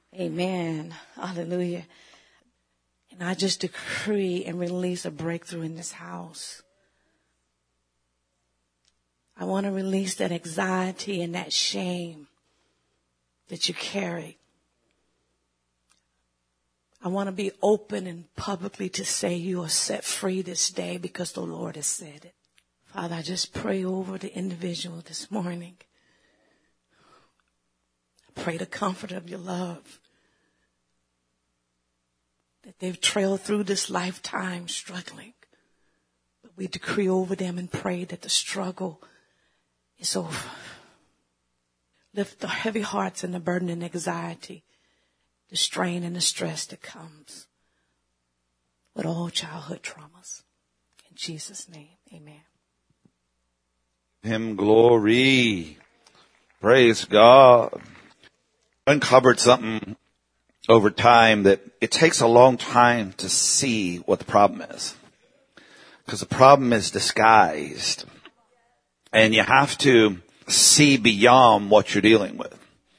Amen. Hallelujah. And I just decree and release a breakthrough in this house. I want to release that anxiety and that shame that you carry. I want to be open and publicly to say you are set free this day because the Lord has said it. Father, I just pray over the individual this morning. I pray the comfort of your love. That they've trailed through this lifetime struggling. But we decree over them and pray that the struggle is over. Lift the heavy hearts and the burden and anxiety, the strain and the stress that comes with all childhood traumas. In Jesus' name, amen. Him glory. Praise God. I uncovered something over time that it takes a long time to see what the problem is. Because the problem is disguised. And you have to see beyond what you're dealing with.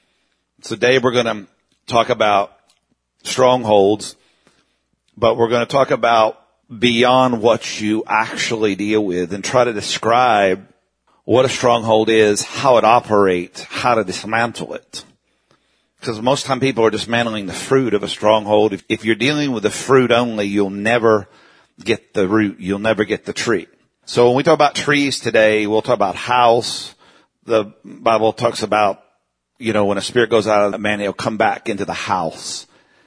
So today we're going to talk about strongholds, but we're going to talk about beyond what you actually deal with and try to describe what a stronghold is, how it operates, how to dismantle it. Because most time people are dismantling the fruit of a stronghold. If you're dealing with the fruit only, you'll never get the root. You'll never get the tree. So when we talk about trees today, we'll talk about house. The Bible talks about, when a spirit goes out of a man, he'll come back into the house.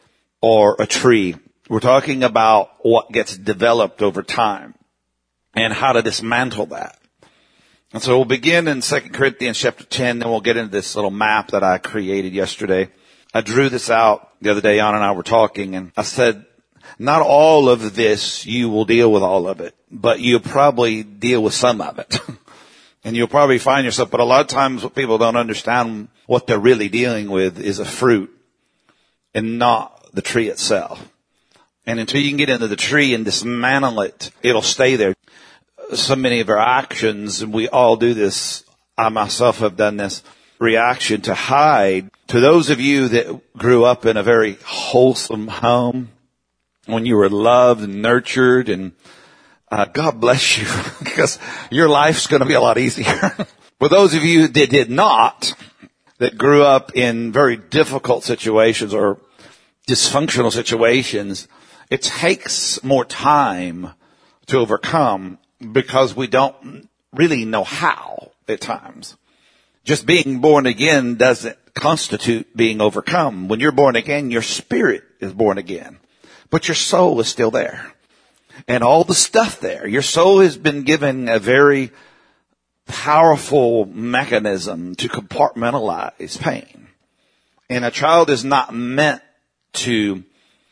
Or a tree. We're talking about what gets developed over time and how to dismantle that. And so we'll begin in 2 Corinthians chapter 10, then we'll get into this little map that I created yesterday. I drew this out the other day, Anna and I were talking, and I said, not all of this, you will deal with all of it, but you'll probably deal with some of it. And you'll probably find yourself, but a lot of times what people don't understand, what they're really dealing with is a fruit and not the tree itself. And until you can get into the tree and dismantle it, it'll stay there. So many of our actions, and we all do this, I myself have done this, reaction to hide. To those of you that grew up in a very wholesome home, when you were loved and nurtured, and God bless you, because your life's going to be a lot easier. For those of you that did not, that grew up in very difficult situations or dysfunctional situations, it takes more time to overcome because we don't really know how at times. Just being born again doesn't constitute being overcome. When you're born again, your spirit is born again, but your soul is still there. And all the stuff there, your soul has been given a very powerful mechanism to compartmentalize pain. And a child is not meant to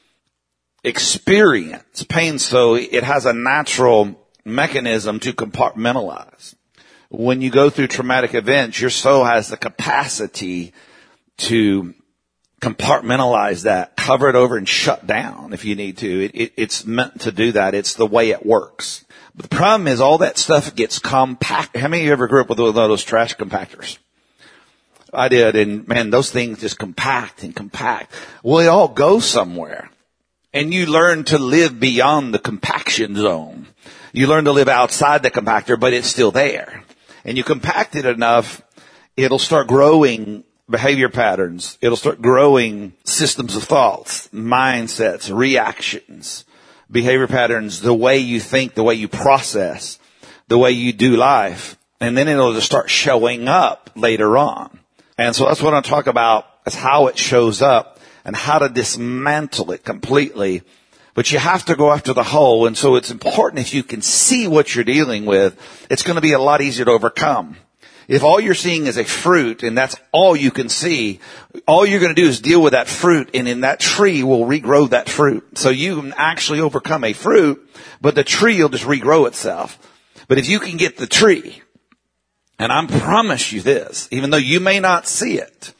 experience pain, so it has a natural mechanism to compartmentalize. When you go through traumatic events, your soul has the capacity to compartmentalize that, cover it over and shut down if you need to. It's meant to do that. It's the way it works. But the problem is all that stuff gets compact. How many of you ever grew up with one of those trash compactors? I did, and man, those things just compact and compact. Well, it all goes somewhere. And you learn to live beyond the compaction zone. You learn to live outside the compactor, but it's still there. And you compact it enough, it'll start growing behavior patterns. It'll start growing systems of thoughts, mindsets, reactions, behavior patterns, the way you think, the way you process, the way you do life. And then it'll just start showing up later on. And so that's what I'm talking about, is how it shows up and how to dismantle it completely. But you have to go after the whole. And so it's important, if you can see what you're dealing with, it's going to be a lot easier to overcome. If all you're seeing is a fruit and that's all you can see, all you're going to do is deal with that fruit, and in that tree will regrow that fruit. So you can actually overcome a fruit, but the tree will just regrow itself. But if you can get the tree, and I promise you this, even though you may not see it,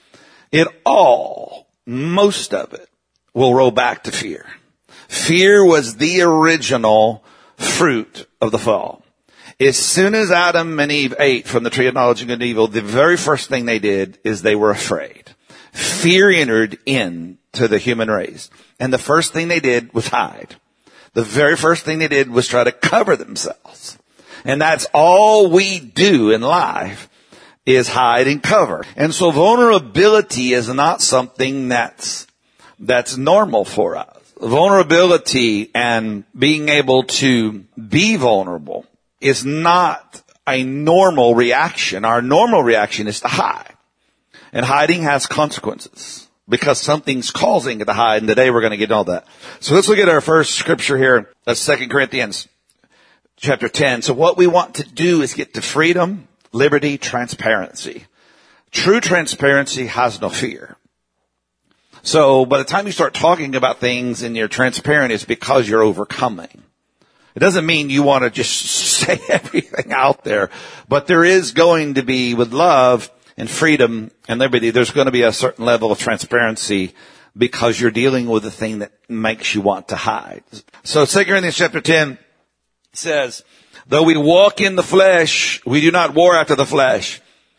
most of it will roll back to fear. Fear was the original fruit of the fall. As soon as Adam and Eve ate from the tree of knowledge of good and evil, the very first thing they did is they were afraid. Fear entered into the human race. And the first thing they did was hide. The very first thing they did was try to cover themselves. And that's all we do in life is hide and cover. And so vulnerability is not something that's normal for us. Vulnerability and being able to be vulnerable is not a normal reaction. Our normal reaction is to hide. And hiding has consequences because something's causing it to hide. And today we're going to get all that. So let's look at our first scripture here. That's 2 Corinthians chapter 10. So what we want to do is get to freedom, liberty, transparency. True transparency has no fear. So by the time you start talking about things and you're transparent, it's because you're overcoming. It doesn't mean you want to just say everything out there, but there is going to be, with love and freedom and liberty, there's going to be a certain level of transparency because you're dealing with the thing that makes you want to hide. So 2 Corinthians chapter 10 says, though we walk in the flesh, we do not war after the flesh.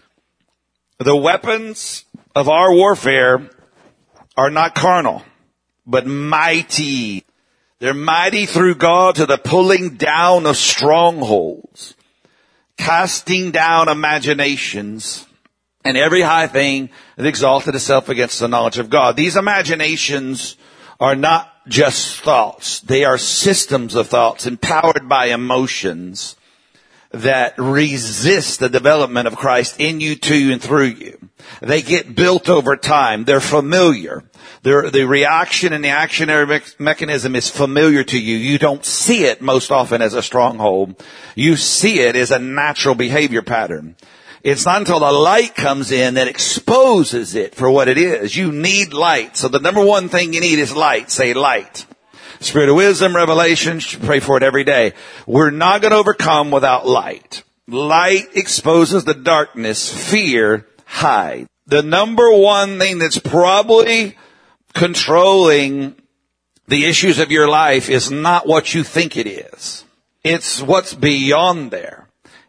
The weapons of our warfare are not carnal, but mighty. They're mighty through God to the pulling down of strongholds, casting down imaginations, and every high thing that exalted itself against the knowledge of God. These imaginations are not just thoughts. They are systems of thoughts empowered by emotions that resist the development of Christ in you, to you, and through you. They get built over time. They're familiar. The reaction and the actionary mechanism is familiar to you. You don't see it most often as a stronghold. You see it as a natural behavior pattern. It's not until the light comes in that exposes it for what it is. You need light. So the number one thing you need is light. Say light. Spirit of wisdom, revelation, pray for it every day. We're not going to overcome without light. Light exposes the darkness. Fear hides. The number one thing that's probably controlling the issues of your life is not what you think it is. It's what's beyond there.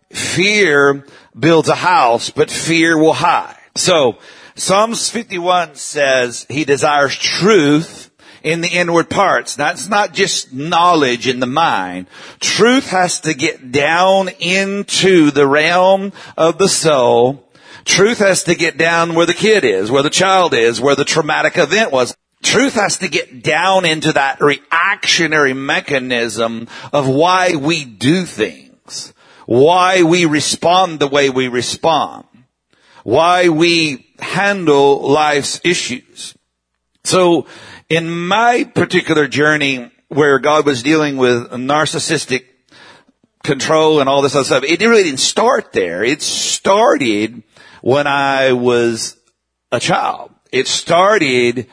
Fear builds a house, but fear will hide. So Psalms 51 says he desires truth in the inward parts. That's not just knowledge in the mind. Truth has to get down into the realm of the soul. Truth has to get down where the kid is, where the child is, where the traumatic event was. Truth has to get down into that reactionary mechanism of why we do things, why we respond the way we respond, why we handle life's issues. So in my particular journey where God was dealing with narcissistic control and all this other stuff, it really didn't start there. It started when I was a child. It started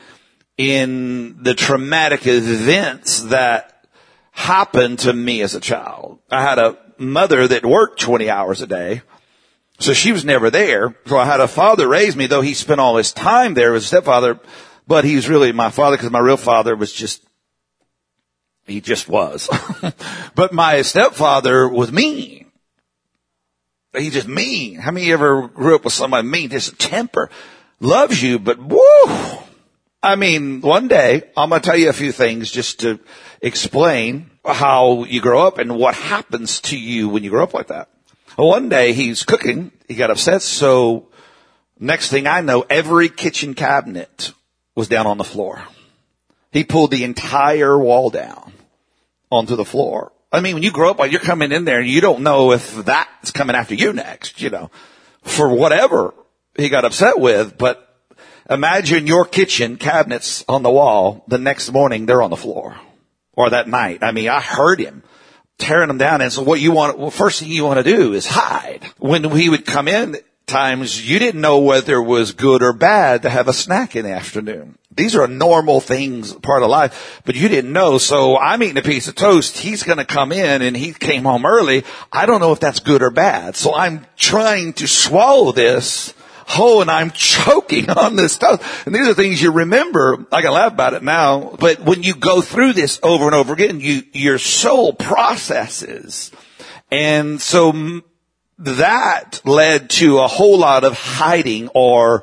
in the traumatic events that happened to me as a child. I had a mother that worked 20 hours a day, so she was never there. So I had a father raise me, though he spent all his time there as a stepfather, but he was really my father because my real father was he just was. But my stepfather was mean. He's just mean. How many of you ever grew up with somebody mean? Just a temper. Loves you, but woo! I mean, one day, I'm going to tell you a few things just to explain how you grow up and what happens to you when you grow up like that. Well, one day he's cooking. He got upset. So next thing I know, every kitchen cabinet was down on the floor. He pulled the entire wall down onto the floor. I mean, when you grow up, like you're coming in there and you don't know if that's coming after you next, for whatever he got upset with. But imagine your kitchen cabinets on the wall. The next morning, they're on the floor. Or that night. I mean, I heard him tearing them down. And so first thing you want to do is hide. When he would come in, times you didn't know whether it was good or bad to have a snack in the afternoon. These are normal things, part of life, but you didn't know. So I'm eating a piece of toast. He's going to come in and he came home early. I don't know if that's good or bad. So I'm trying to swallow this whole and I'm choking on this stuff. And these are things you remember. I can laugh about it now, but when you go through this over and over again, your soul processes. And so that led to a whole lot of hiding or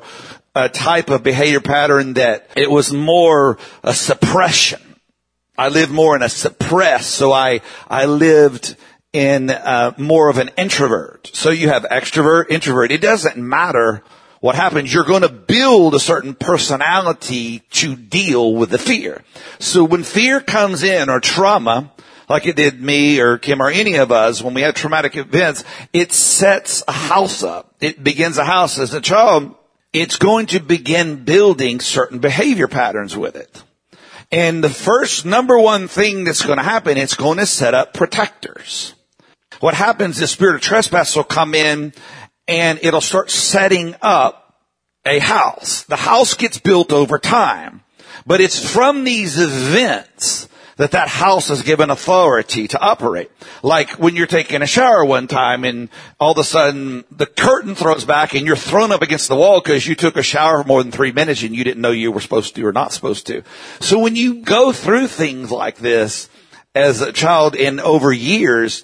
a type of behavior pattern that it was more a suppression. I lived more in a suppress, so I lived in more of an introvert. So you have extrovert, introvert. It doesn't matter what happens. You're going to build a certain personality to deal with the fear. So when fear comes in, or trauma, like it did me or Kim or any of us when we had traumatic events, it sets a house up. It begins a house. As a child, it's going to begin building certain behavior patterns with it. And the first number one thing that's going to happen, it's going to set up protectors. What happens is spirit of trespass will come in and it'll start setting up a house. The house gets built over time, but it's from these events that house is given authority to operate. Like when you're taking a shower one time and all of a sudden the curtain throws back and you're thrown up against the wall because you took a shower for more than 3 minutes and you didn't know you were supposed to or not supposed to. So when you go through things like this as a child and over years,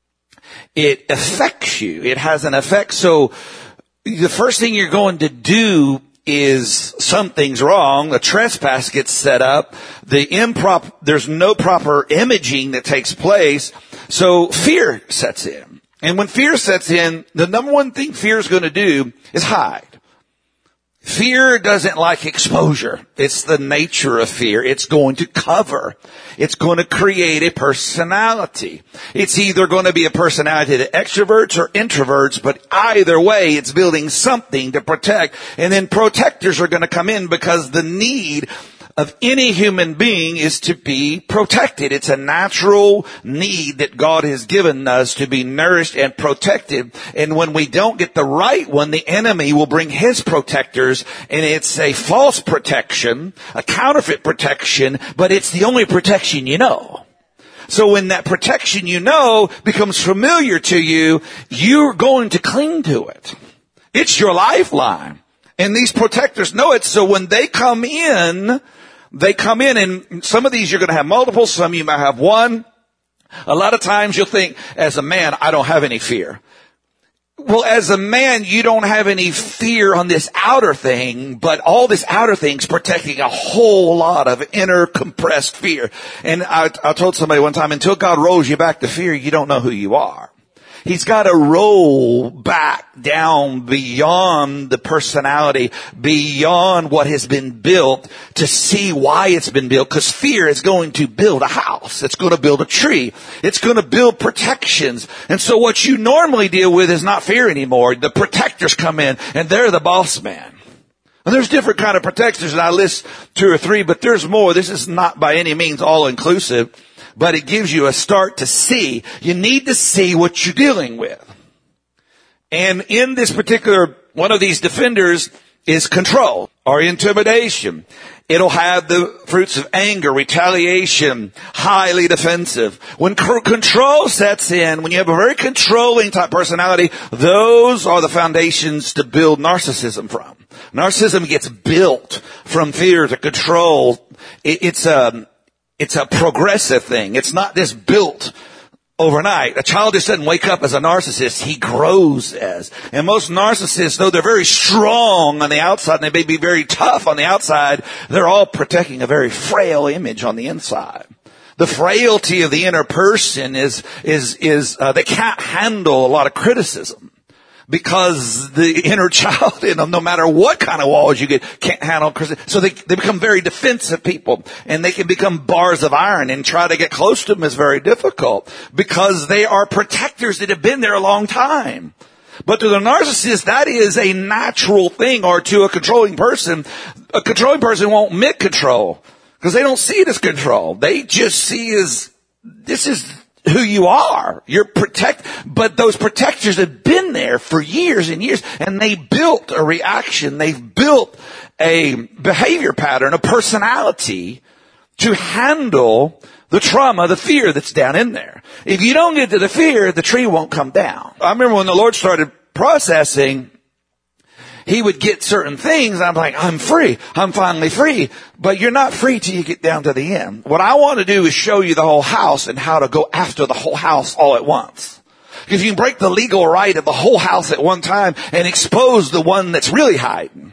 it affects you. It has an effect. So the first thing you're going to do is something's wrong. A trespass gets set up. There's no proper imaging that takes place. So fear sets in. And when fear sets in, the number one thing fear is going to do is hide. Fear doesn't like exposure. It's the nature of fear. It's going to cover. It's going to create a personality. It's either going to be a personality that extroverts or introverts, but either way, it's building something to protect. And then protectors are going to come in because the need of any human being is to be protected. It's a natural need that God has given us to be nourished and protected. And when we don't get the right one, the enemy will bring his protectors, and it's a false protection, a counterfeit protection, but it's the only protection you know. So when that protection you know becomes familiar to you, you're going to cling to it. It's your lifeline. And these protectors know it. So when they come in, and some of these you're going to have multiple, some you might have one. A lot of times you'll think, as a man, I don't have any fear. Well, as a man, you don't have any fear on this outer thing, but all this outer thing's protecting a whole lot of inner compressed fear. And I told somebody one time, until God rolls you back to fear, you don't know who you are. He's got to roll back down beyond the personality, beyond what has been built to see why it's been built. Because fear is going to build a house. It's going to build a tree. It's going to build protections. And so what you normally deal with is not fear anymore. The protectors come in and they're the boss man. And there's different kind of protectors, and I list 2 or 3, but there's more. This is not by any means all inclusive, but it gives you a start to see. You need to see what you're dealing with. And in this particular, one of these defenders is control or intimidation. It'll have the fruits of anger, retaliation, highly defensive. When control sets in, when you have a very controlling type personality, those are the foundations to build narcissism from. Narcissism gets built from fear to control. It's a progressive thing. It's not just built overnight. A child just doesn't wake up as a narcissist. He grows as. And most narcissists, though they're very strong on the outside and they may be very tough on the outside, they're all protecting a very frail image on the inside. The frailty of the inner person is they can't handle a lot of criticism. Because the inner child in them, no matter what kind of walls you get, can't handle criticism. So they become very defensive people, and they can become bars of iron, and try to get close to them is very difficult because they are protectors that have been there a long time. But to the narcissist, that is a natural thing, or to a controlling person won't admit control because they don't see it as control. They just see as this is who you are. You're but those protectors have been there for years and years, and they built a reaction. They've built a behavior pattern, a personality to handle the trauma, the fear that's down in there. If you don't get to the fear, the tree won't come down. I remember when the Lord started processing, He would get certain things. I'm like, I'm free. I'm finally free. But you're not free till you get down to the end. What I want to do is show you the whole house and how to go after the whole house all at once. Because you can break the legal right of the whole house at one time and expose the one that's really hiding.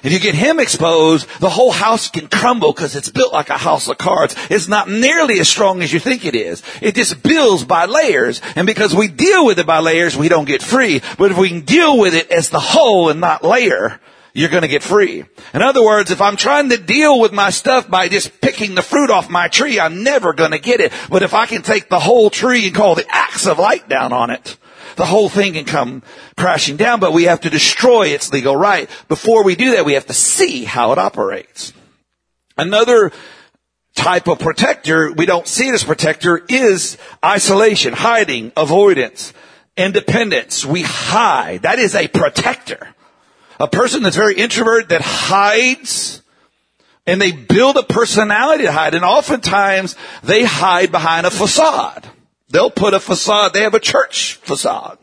If you get him exposed, the whole house can crumble because it's built like a house of cards. It's not nearly as strong as you think it is. It just builds by layers. And because we deal with it by layers, we don't get free. But if we can deal with it as the whole and not layer, you're going to get free. In other words, if I'm trying to deal with my stuff by just picking the fruit off my tree, I'm never going to get it. But if I can take the whole tree and call the axe of light down on it, the whole thing can come crashing down, but we have to destroy its legal right. Before we do that, we have to see how it operates. Another type of protector, we don't see it as protector, is isolation, hiding, avoidance, independence. We hide. That is a protector. A person that's very introverted that hides, and they build a personality to hide, and oftentimes they hide behind a facade. They'll put a facade. They have a church facade.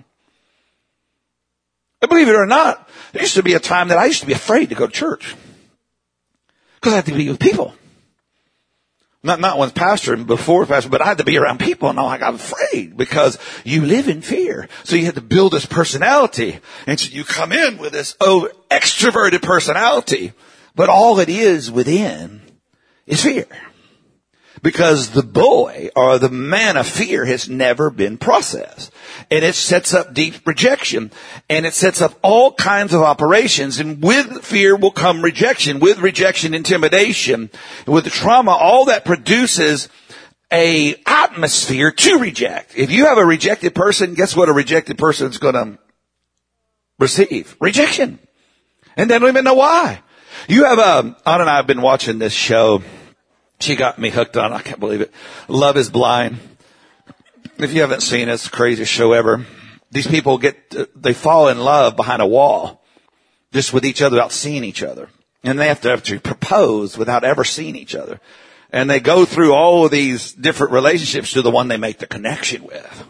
And believe it or not, there used to be a time that I used to be afraid to go to church. Because I had to be with people. Not when pastor and before pastor, but I had to be around people, and I got afraid because you live in fear. So you had to build this personality. And so you come in with this extroverted personality, but all it is within is fear. Because the boy or the man of fear has never been processed. And it sets up deep rejection. And it sets up all kinds of operations. And with fear will come rejection. With rejection, intimidation. With trauma, all that produces a atmosphere to reject. If you have a rejected person, guess what a rejected person is going to receive? Rejection. And they don't even know why. You have Anna and I have been watching this show. She got me hooked on, I can't believe it. Love is Blind. If you haven't seen it, it's the craziest show ever. These people they fall in love behind a wall, just with each other without seeing each other. And they have to propose without ever seeing each other. And they go through all of these different relationships to the one they make the connection with.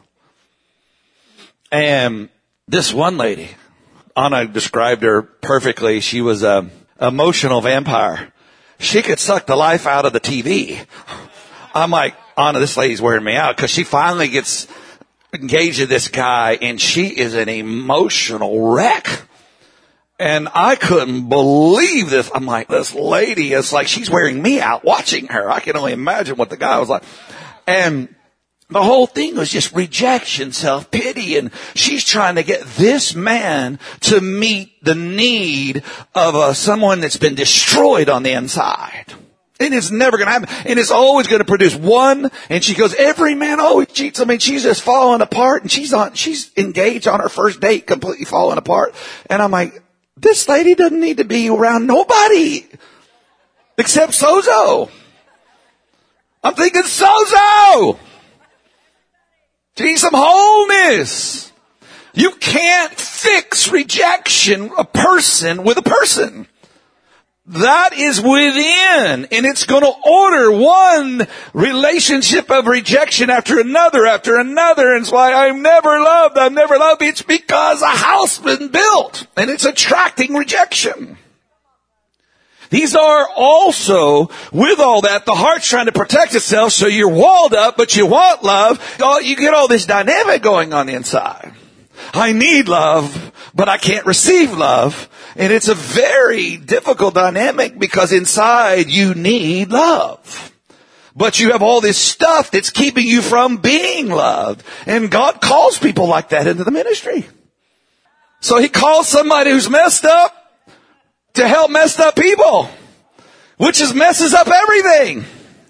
And this one lady, Anna described her perfectly. She was an emotional vampire. She could suck the life out of the TV. I'm like, Anna, this lady's wearing me out because she finally gets engaged with this guy and she is an emotional wreck. And I couldn't believe this. I'm like, this lady is like, she's wearing me out watching her. I can only imagine what the guy was like. And the whole thing was just rejection, self-pity, and she's trying to get this man to meet the need of someone that's been destroyed on the inside. And it's never going to happen. And it's always going to produce one. And she goes, every man always cheats. I mean, she's just falling apart, and she's engaged on her first date, completely falling apart. And I'm like, this lady doesn't need to be around nobody except Sozo. I'm thinking Sozo. She needs some wholeness. You can't fix rejection, a person with a person. That is within, and it's going to order one relationship of rejection after another. And it's why I've never loved. It's because a house has been built, and it's attracting rejection. These are also, with all that, the heart's trying to protect itself, so you're walled up, but you want love. You get all this dynamic going on the inside. I need love, but I can't receive love. And it's a very difficult dynamic because inside you need love. But you have all this stuff that's keeping you from being loved. And God calls people like that into the ministry. So He calls somebody who's messed up to help messed up people, which just messes up everything.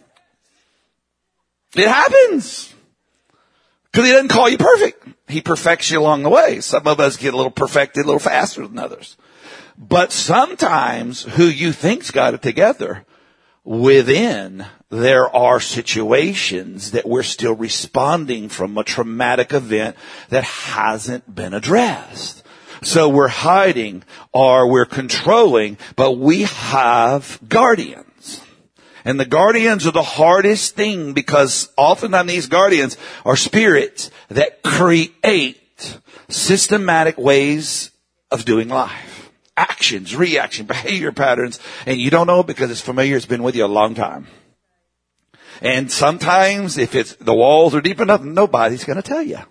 It happens. Because He doesn't call you perfect. He perfects you along the way. Some of us get a little perfected a little faster than others. But sometimes who you think's got it together, within there are situations that we're still responding from a traumatic event that hasn't been addressed. So we're hiding or we're controlling, but we have guardians. And the guardians are the hardest thing because oftentimes these guardians are spirits that create systematic ways of doing life. Actions, reaction, behavior patterns. And you don't know it because it's familiar. It's been with you a long time. And sometimes if the walls are deep enough, nobody's going to tell you.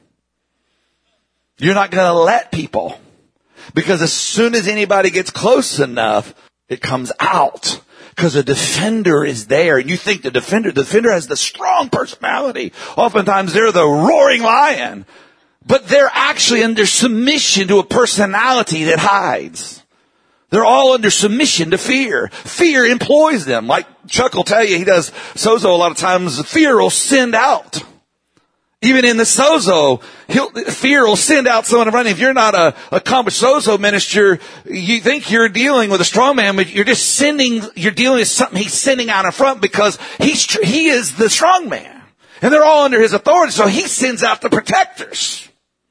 You're not going to let people. Because as soon as anybody gets close enough, It comes out because a defender is there. And you think the defender has the strong personality. Oftentimes they're the roaring lion. But they're actually under submission to a personality that hides. They're all under submission to fear. Fear employs them. Like Chuck will tell you, he does sozo a lot of times. Fear will send out. Even in the sozo, fear will send out someone to run. If you're not a accomplished sozo minister, you think you're dealing with a strong man, but you're dealing with something he's sending out in front because he is the strong man. And they're all under his authority, so he sends out the protectors.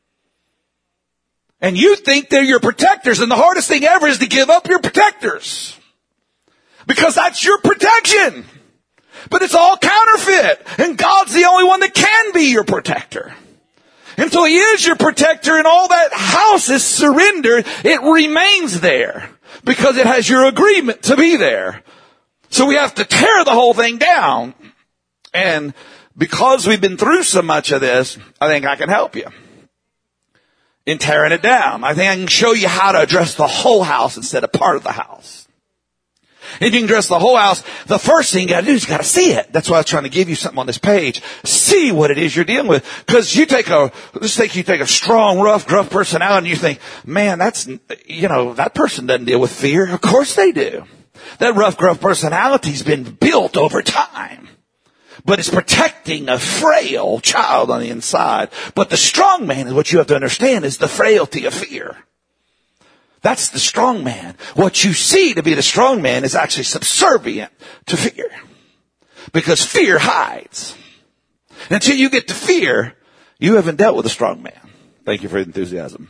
And you think they're your protectors, and the hardest thing ever is to give up your protectors. Because that's your protection. But it's all counterfeit. And God's the only one that can be your protector. And so He is your protector, and all that house is surrendered. It remains there because it has your agreement to be there. So we have to tear the whole thing down. And because we've been through so much of this, I think I can help you in tearing it down. I think I can show you how to address the whole house instead of part of the house. If you can address the whole house, the first thing you gotta do is you gotta see it. That's why I was trying to give you something on this page. See what it is you're dealing with. Cause you take a strong, rough, gruff personality and you think, man, that person doesn't deal with fear. Of course they do. That rough, gruff personality's been built over time. But it's protecting a frail child on the inside. But the strong man is what you have to understand is the frailty of fear. That's the strong man. What you see to be the strong man is actually subservient to fear. Because fear hides. Until you get to fear, you haven't dealt with a strong man. Thank you for your enthusiasm.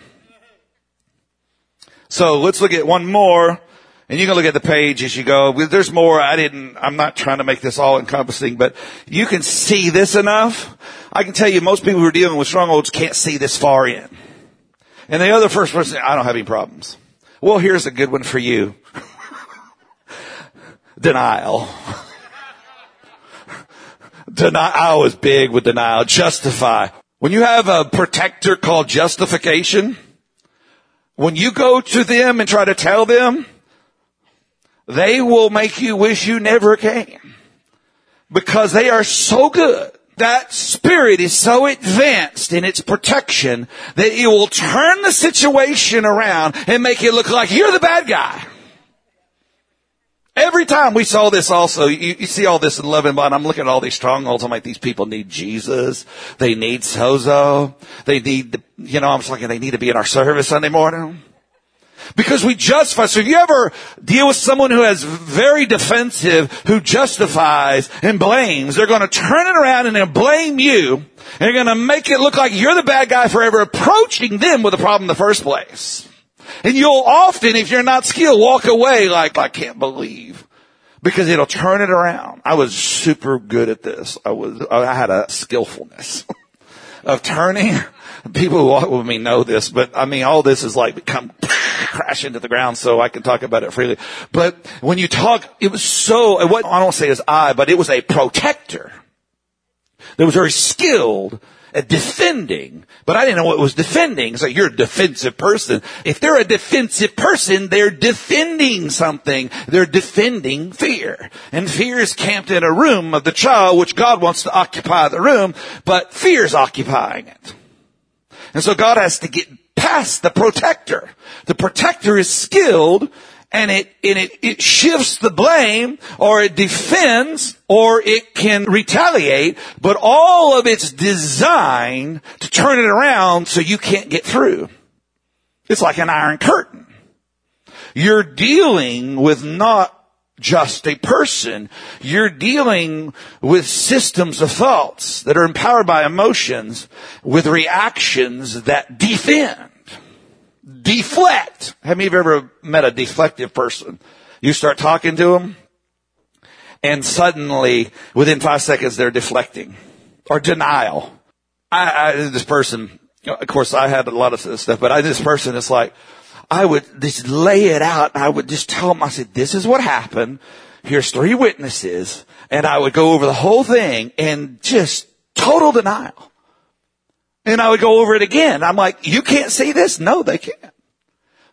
So let's look at one more. And you can look at the page as you go. There's more. I'm not trying to make this all encompassing, but you can see this enough. I can tell you most people who are dealing with strongholds can't see this far in. And the other first person, I don't have any problems. Well, here's a good one for you. Denial. I was big with denial. Justify. When you have a protector called justification, when you go to them and try to tell them, they will make you wish you never came. Because they are so good. That spirit is so advanced in its protection that it will turn the situation around and make it look like you're the bad guy. Every time we saw this also, you see all this in Love and Bond. I'm looking at all these strongholds. I'm like, these people need Jesus. They need sozo. They need, I'm just like, they need to be in our service Sunday morning. Because we justify. So if you ever deal with someone who is very defensive, who justifies and blames, they're going to turn it around and they'll blame you. And they're going to make it look like you're the bad guy for ever approaching them with a problem in the first place. And you'll often, if you're not skilled, walk away like, I can't believe. Because it'll turn it around. I was super good at this. I had a skillfulness of turning. People who walk with me know this, but all this is like become crash into the ground so I can talk about it freely. But when you talk, it was so, what I don't say is but it was a protector that was very skilled at defending, but I didn't know what it was defending. It's like, you're a defensive person. If they're a defensive person, they're defending something. They're defending fear. And fear is camped in a room of the child, which God wants to occupy the room, but fear is occupying it. And so God has to get past the protector. The protector is skilled, and it shifts the blame, or it defends, or it can retaliate, but all of it's designed to turn it around so you can't get through. It's like an iron curtain. You're dealing with not just a person. You're dealing with systems of thoughts that are empowered by emotions with reactions that defend. Deflect. Have you ever met a deflective person? You start talking to them, and suddenly, within 5 seconds, they're deflecting. Or denial. This person, of course, I had a lot of stuff, but this person is like, I would just lay it out, and I would just tell them, I said, this is what happened. Here's 3 witnesses. And I would go over the whole thing, and just total denial. And I would go over it again. I'm like, you can't see this? No, they can't.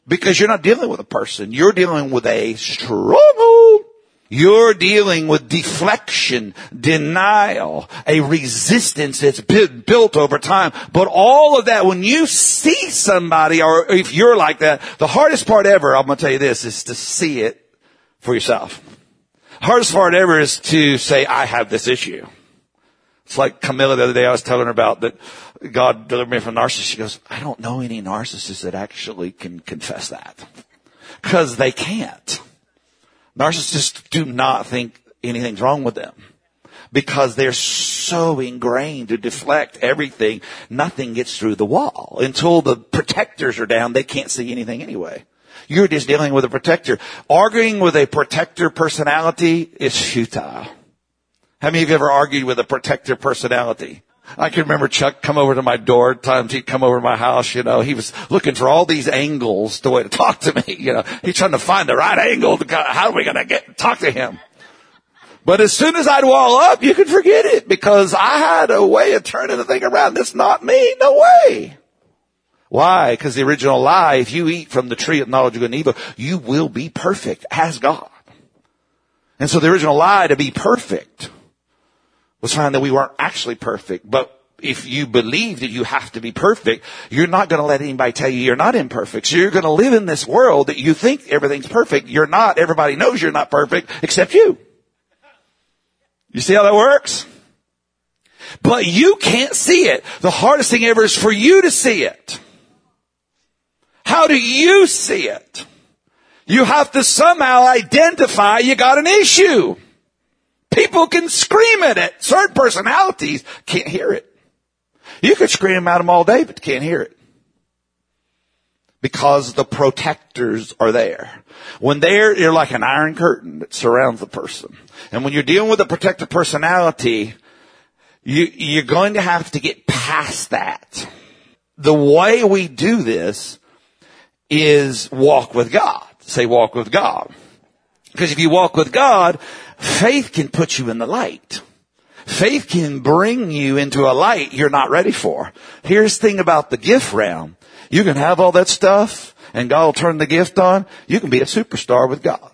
Because you're not dealing with a person. You're dealing with a stronghold. You're dealing with deflection, denial, a resistance that's been built over time. But all of that, when you see somebody, or if you're like that, the hardest part ever, I'm going to tell you this, is to see it for yourself. Hardest part ever is to say, I have this issue. It's like Camilla the other day, I was telling her about that God delivered me from narcissists. She goes, I don't know any narcissists that actually can confess that. Because they can't. Narcissists do not think anything's wrong with them. Because they're so ingrained to deflect everything, nothing gets through the wall. Until the protectors are down, they can't see anything anyway. You're just dealing with a protector. Arguing with a protector personality is futile. How many of you ever argued with a protector personality? I can remember Chuck come over to my door. Times he'd come over to my house, he was looking for all these angles the way to talk to me, He's trying to find the right angle how are we going to talk to him? But as soon as I'd wall up, you could forget it because I had a way of turning the thing around. That's not me. No way. Why? Because the original lie, if you eat from the tree of knowledge of good and evil, you will be perfect as God. And so the original lie to be perfect was finding that we weren't actually perfect. But if you believe that you have to be perfect, you're not going to let anybody tell you you're not imperfect. So you're going to live in this world that you think everything's perfect. You're not. Everybody knows you're not perfect except you. You see how that works? But you can't see it. The hardest thing ever is for you to see it. How do you see it? You have to somehow identify you got an issue. People can scream at it. Certain personalities can't hear it. You could scream at them all day, but can't hear it. Because the protectors are there. When you're like an iron curtain that surrounds the person. And when you're dealing with a protective personality, you're going to have to get past that. The way we do this is walk with God. Say walk with God. Because if you walk with God, faith can put you in the light. Faith can bring you into a light you're not ready for. Here's the thing about the gift realm. You can have all that stuff and God will turn the gift on. You can be a superstar with God.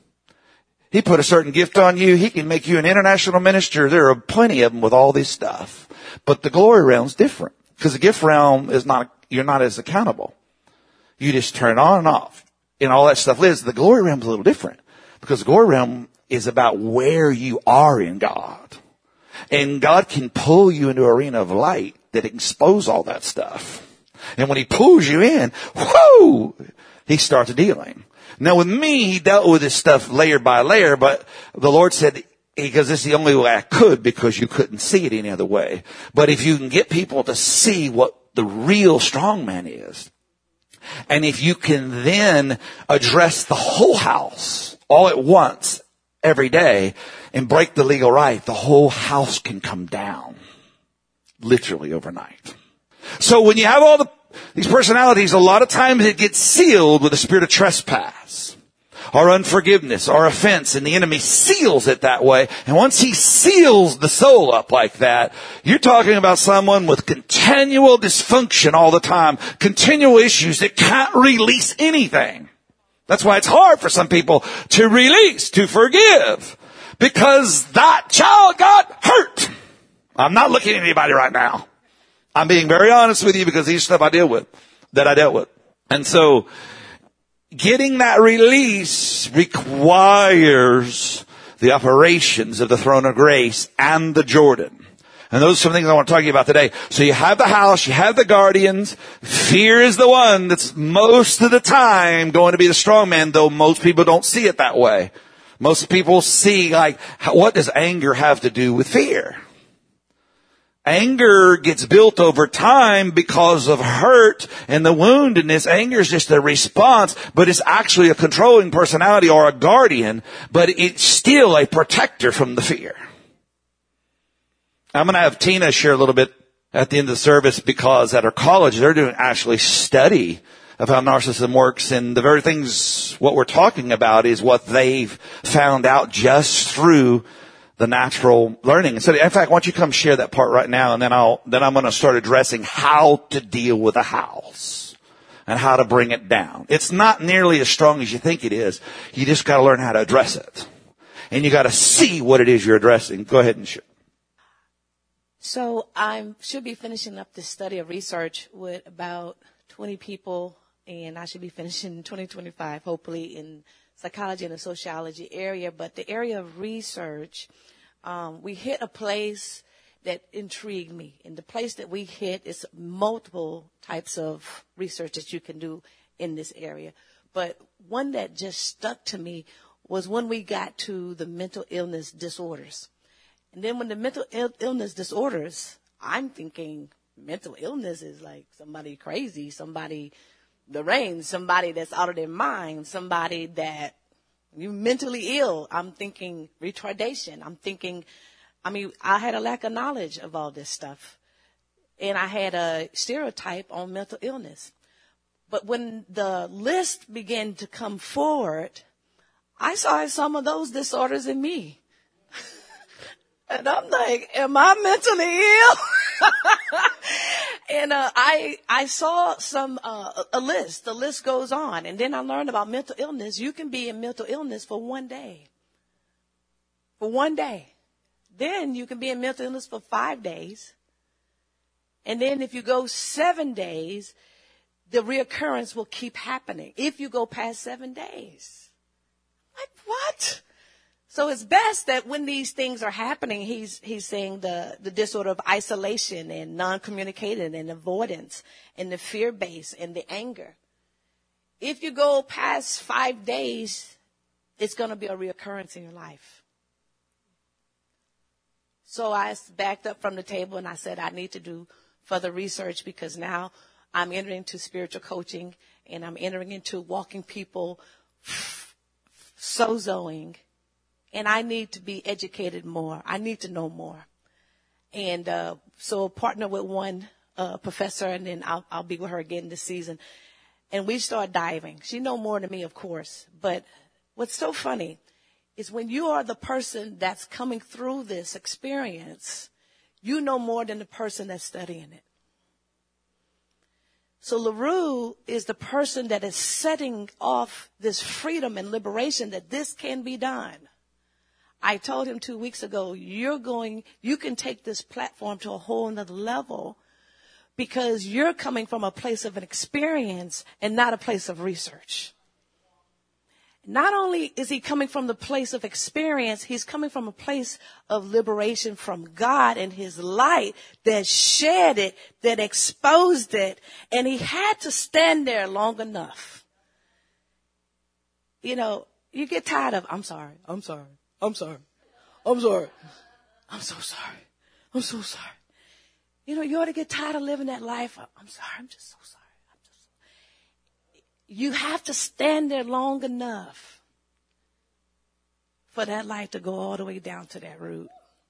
He put a certain gift on you. He can make you an international minister. There are plenty of them with all this stuff. But the glory realm's different. Because the gift realm you're not as accountable. You just turn it on and off. And all that stuff lives. The glory realm's a little different. Because the glory realm is about where you are in God. And God can pull you into an arena of light that expose all that stuff. And when he pulls you in, whoo, he starts dealing. Now with me, he dealt with this stuff layer by layer, but the Lord said, because this is the only way I could because you couldn't see it any other way. But if you can get people to see what the real strong man is, and if you can then address the whole house all at once every day and break the legal right, the whole house can come down literally overnight. So when you have these personalities, a lot of times it gets sealed with a spirit of trespass or unforgiveness or offense, and the enemy seals it that way. And once he seals the soul up like that, you're talking about someone with continual dysfunction all the time, continual issues that can't release anything. That's why it's hard for some people to release, to forgive, because that child got hurt. I'm not looking at anybody right now. I'm being very honest with you because these stuff I dealt with. And so getting that release requires the operations of the throne of grace and the Jordan. And those are some things I want to talk to you about today. So you have the house, you have the guardians. Fear is the one that's most of the time going to be the strong man, though most people don't see it that way. Most people see what does anger have to do with fear? Anger gets built over time because of hurt and the woundedness. Anger is just a response, but it's actually a controlling personality or a guardian, but it's still a protector from the fear. I'm going to have Tina share a little bit at the end of the service because at her college, they're doing actually study of how narcissism works. And the very things what we're talking about is what they've found out just through the natural learning. And so, in fact, why don't you come share that part right now, and then I'm going to start addressing how to deal with a house. and how to bring it down. It's not nearly as strong as you think it is. You just got to learn how to address it. And you got to see what it is you're addressing. Go ahead and share. So I should be finishing up this study of research with about 20 people, and I should be finishing in 2025, hopefully, in psychology and the sociology area. But the area of research, we hit a place that intrigued me. And the place that we hit is multiple types of research that you can do in this area. But one that just stuck to me was when we got to the mental illness disorders. And then when the mental illness disorders, I'm thinking mental illness is like somebody crazy, somebody deranged, somebody that's out of their mind, somebody that you mentally ill. I'm thinking retardation. I had a lack of knowledge of all this stuff. And I had a stereotype on mental illness. But when the list began to come forward, I saw some of those disorders in me. And I'm like, am I mentally ill? And I saw a list. The list goes on. And then I learned about mental illness. You can be in mental illness for 1 day. For 1 day. Then you can be in mental illness for 5 days. And then if you go 7 days, the reoccurrence will keep happening. If you go past 7 days. Like, what? So it's best that when these things are happening, he's saying the disorder of isolation and non-communicating and avoidance and the fear base and the anger. If you go past 5 days, it's going to be a reoccurrence in your life. So I backed up from the table and I said, I need to do further research because now I'm entering into spiritual coaching and I'm entering into walking people, sozoing, and I need to be educated more. I need to know more. And so partner with one professor, and then I'll be with her again this season. And we start diving. She know more than me, of course. But what's so funny is when you are the person that's coming through this experience, you know more than the person that's studying it. So LaRue is the person that is setting off this freedom and liberation that this can be done. I told him 2 weeks ago, you can take this platform to a whole nother level because you're coming from a place of an experience and not a place of research. Not only is he coming from the place of experience, he's coming from a place of liberation from God and his light that shed it, that exposed it, and he had to stand there long enough. You know, you get tired of, I'm sorry. I'm so sorry. You know, you ought to get tired of living that life. I'm sorry. I'm just so sorry. You have to stand there long enough for that light to go all the way down to that root.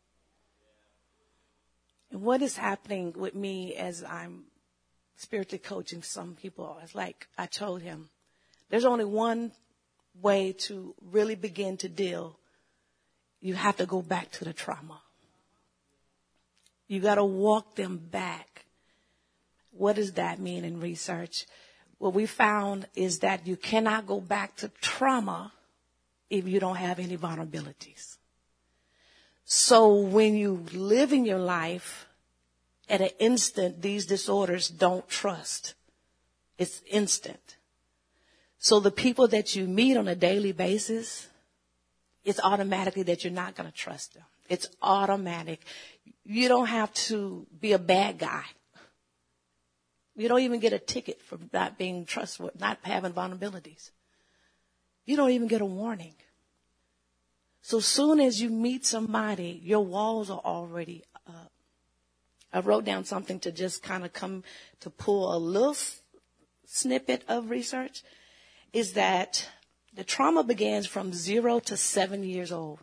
And what is happening with me as I'm spiritually coaching some people is like I told him, there's only one way to really begin to deal. You have to go back to the trauma. You got to walk them back. What does that mean in research? What we found is that you cannot go back to trauma if you don't have any vulnerabilities. So when you live in your life, at an instant, these disorders don't trust. It's instant. So the people that you meet on a daily basis, it's automatically that you're not going to trust them. It's automatic. You don't have to be a bad guy. You don't even get a ticket for not being trustworthy, not having vulnerabilities. You don't even get a warning. So soon as you meet somebody, your walls are already up. I wrote down something to just kind of come to pull a little snippet of research, is that the trauma begins from 0 to 7 years old.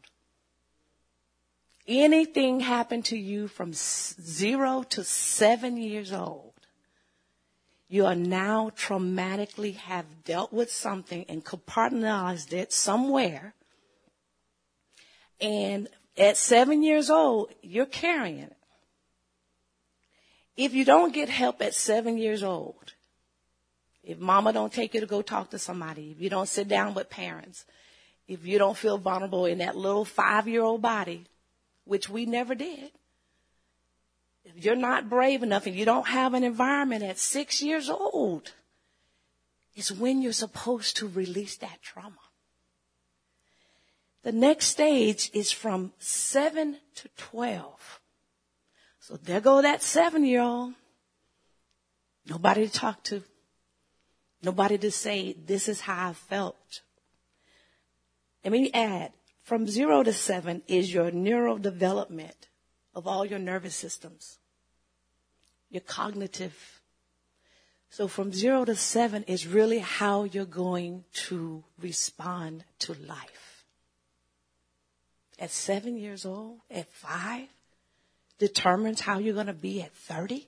Anything happened to you from 0 to 7 years old, you are now traumatically have dealt with something and compartmentalized it somewhere. And at 7 years old, you're carrying it. If you don't get help at 7 years old, if mama don't take you to go talk to somebody, if you don't sit down with parents, if you don't feel vulnerable in that little 5-year-old body, which we never did, if you're not brave enough and you don't have an environment at 6 years old, it's when you're supposed to release that trauma. The next stage is from 7 to 12. So there go that 7-year-old. Nobody to talk to. Nobody to say, this is how I felt. Let me add, from 0 to 7 is your neurodevelopment of all your nervous systems, your cognitive. So from 0 to 7 is really how you're going to respond to life. At 7 years old, at 5, determines how you're going to be at 30.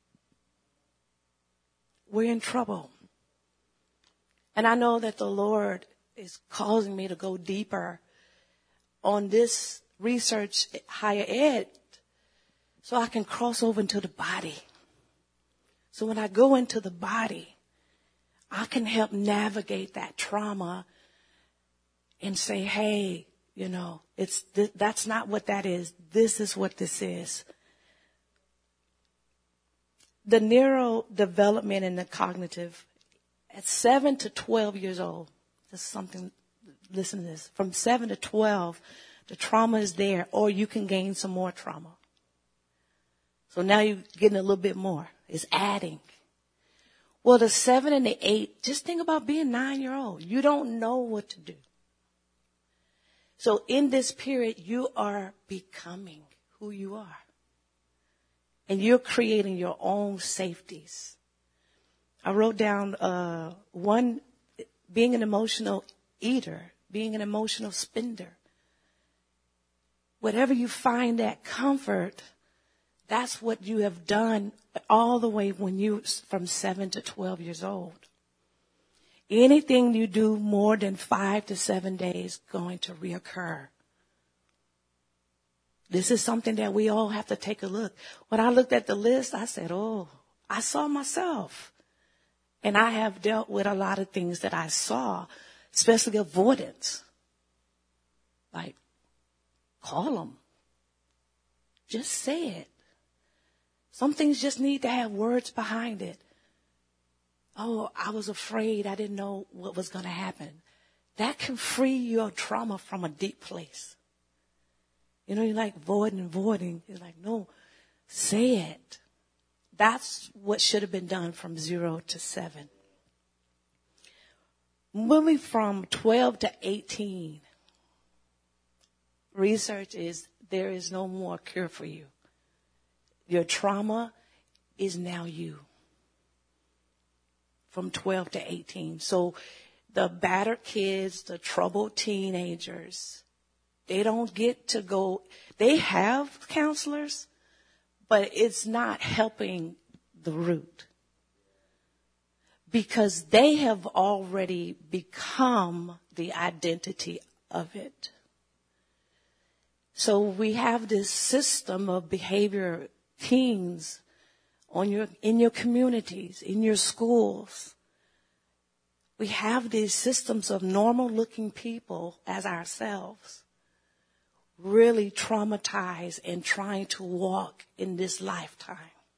We're in trouble. And I know that the Lord is causing me to go deeper on this research, higher ed, so I can cross over into the body. So when I go into the body, I can help navigate that trauma and say, hey, you know, that's not what that is. This is what this is. The neurodevelopment and the cognitive at 7 to 12 years old. This is something, listen to this. From 7 to 12, the trauma is there, or you can gain some more trauma. So now you're getting a little bit more. It's adding. Well, the 7 and the 8, just think about being 9-year-old. You don't know what to do. So in this period, you are becoming who you are. And you're creating your own safeties. I wrote down one, being an emotional eater, being an emotional spender. Whatever you find that comfort, that's what you have done all the way when you from 7 to 12 years old. Anything you do more than 5 to 7 days going to reoccur. This is something that we all have to take a look. When I looked at the list, I said, oh, I saw myself. And I have dealt with a lot of things that I saw, especially avoidance. Like, call them. Just say it. Some things just need to have words behind it. Oh, I was afraid. I didn't know what was going to happen. That can free your trauma from a deep place. You know, you're like voiding. You're like, no, say it. That's what should have been done from 0 to 7. Moving from 12 to 18, research is there is no more cure for you. Your trauma is now you. From 12 to 18. So the battered kids, the troubled teenagers, they don't get to go. They have counselors, but it's not helping the root. Because they have already become the identity of it. So we have this system of behavior teams in your communities, in your schools. We have these systems of normal looking people as ourselves, really traumatized and trying to walk in this lifetime.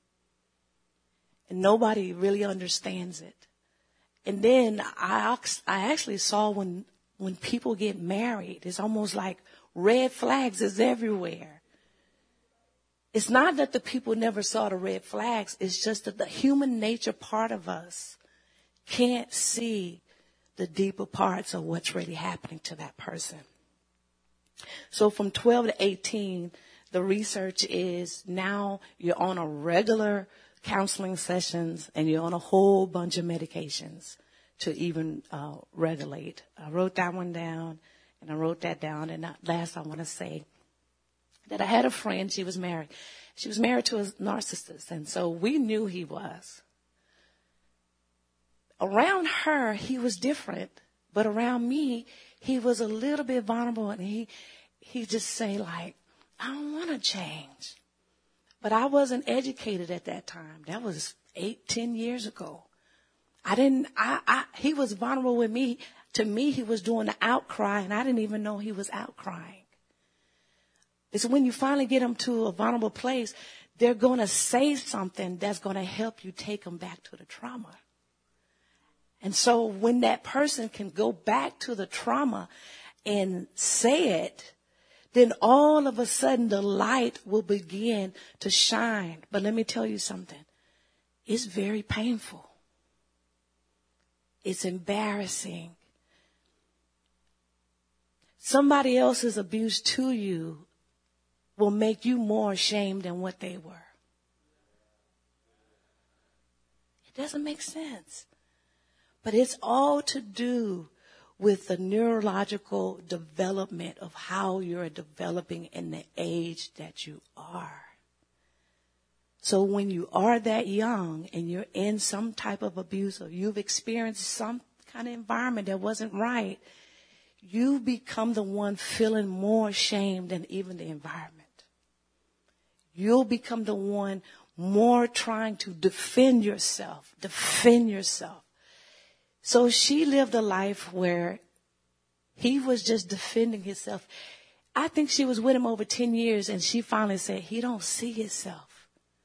And nobody really understands it. And then I actually saw when people get married, it's almost like red flags is everywhere. It's not that the people never saw the red flags. It's just that the human nature part of us can't see the deeper parts of what's really happening to that person. So from 12 to 18, the research is now you're on a regular counseling sessions and you're on a whole bunch of medications to even regulate. I wrote that one down and I wrote that down. And last I want to say that I had a friend, she was married. She was married to a narcissist, and so we knew he was. Around her, he was different, but around me, he was a little bit vulnerable, and he just say like, I don't want to change. But I wasn't educated at that time. That was 8-10 years ago. He was vulnerable with me. To me, he was doing the outcry, and I didn't even know he was outcrying. It's when you finally get them to a vulnerable place, they're going to say something that's going to help you take them back to the trauma. And so when that person can go back to the trauma and say it, then all of a sudden the light will begin to shine. But let me tell you something. It's very painful. It's embarrassing. Somebody else's abuse to you will make you more ashamed than what they were. It doesn't make sense. But it's all to do with the neurological development of how you're developing in the age that you are. So when you are that young and you're in some type of abuse or you've experienced some kind of environment that wasn't right, you become the one feeling more shame than even the environment. You'll become the one more trying to defend yourself. So she lived a life where he was just defending himself. I think she was with him over 10 years, and she finally said, he don't see himself.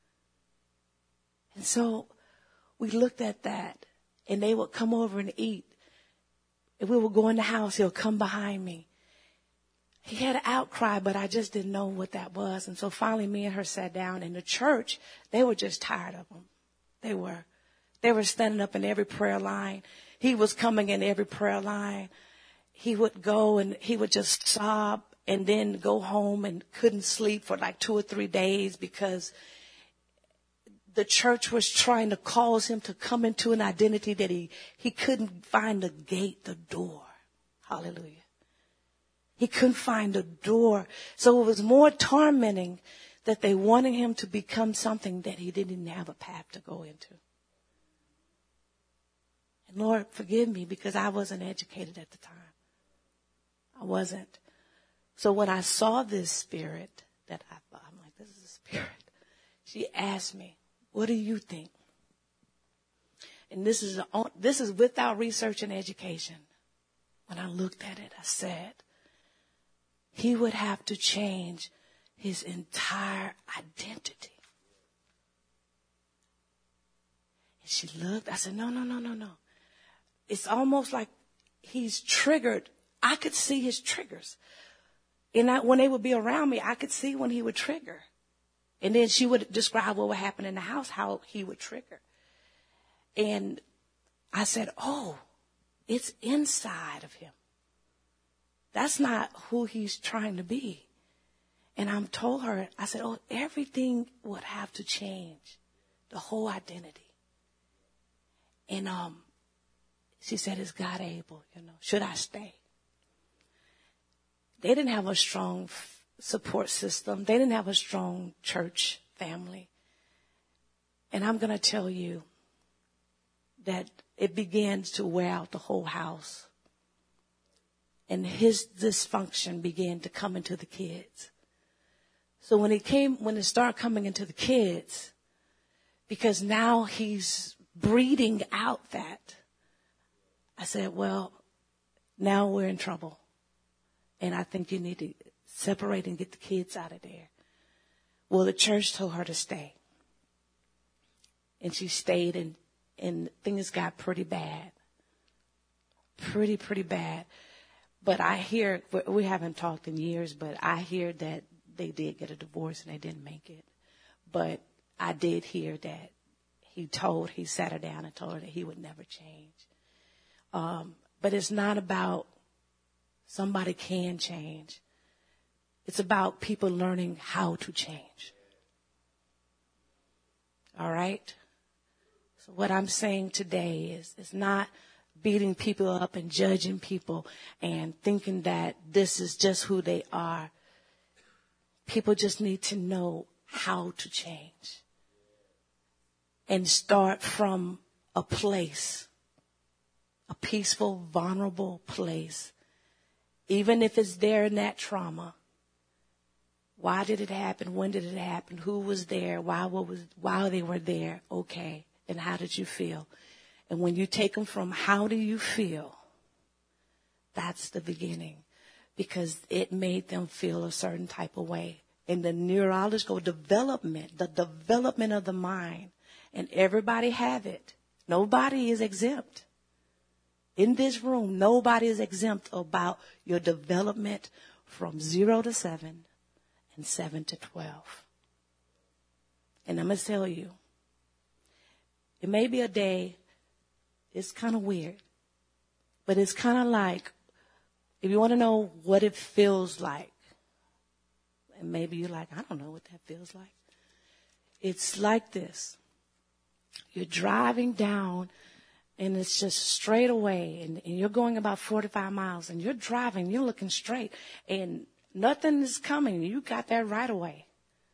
And so we looked at that, and they would come over and eat. If we would go in the house, he'll come behind me. He had an outcry, but I just didn't know what that was. And so finally me and her sat down in the church. They were just tired of him. They were standing up in every prayer line. He was coming in every prayer line. He would go and he would just sob and then go home and couldn't sleep for like 2 or 3 days because the church was trying to cause him to come into an identity that he couldn't find the gate, the door. Hallelujah. He couldn't find the door. So it was more tormenting that they wanted him to become something that he didn't even have a path to go into. And Lord, forgive me because I wasn't educated at the time. I wasn't. So when I saw this spirit that I thought, I'm like, this is a spirit. She asked me, what do you think? And this is without research and education. When I looked at it, I said, he would have to change his entire identity. And she looked. I said, no. It's almost like he's triggered. I could see his triggers. And when they would be around me, I could see when he would trigger. And then she would describe what would happen in the house, how he would trigger. And I said, oh, it's inside of him. That's not who he's trying to be. And I told her, I said, oh, everything would have to change, the whole identity. And she said, is God able? Should I stay? They didn't have a strong support system. They didn't have a strong church family. And I'm going to tell you that it begins to wear out the whole house. And his dysfunction began to come into the kids. So when it started coming into the kids, because now he's breeding out that, I said, well, now we're in trouble. And I think you need to separate and get the kids out of there. Well, the church told her to stay. And she stayed, and things got pretty bad. Pretty bad. But I hear, we haven't talked in years, but I hear that they did get a divorce and they didn't make it. But I did hear that he sat her down and told her that he would never change. But it's not about somebody can change. It's about people learning how to change. All right? So what I'm saying today is it's not beating people up and judging people and thinking that this is just who they are. People just need to know how to change and start from a place, a peaceful, vulnerable place. Even if it's there in that trauma. Why did it happen? When did it happen? Who was there? Why they were there? Okay. And how did you feel? And when you take them from how do you feel, that's the beginning, because it made them feel a certain type of way. And the neurological development, the development of the mind, and everybody have it. Nobody is exempt. In this room, nobody is exempt about your development from 0 to 7 and 7 to 12. And I'm going to tell you, it may be a day, it's kind of weird, but it's kind of like, if you want to know what it feels like, and maybe you're like, I don't know what that feels like. It's like this. You're driving down, and it's just straight away, and you're going about 45 miles, and you're driving, you're looking straight, and nothing is coming. You got that right away.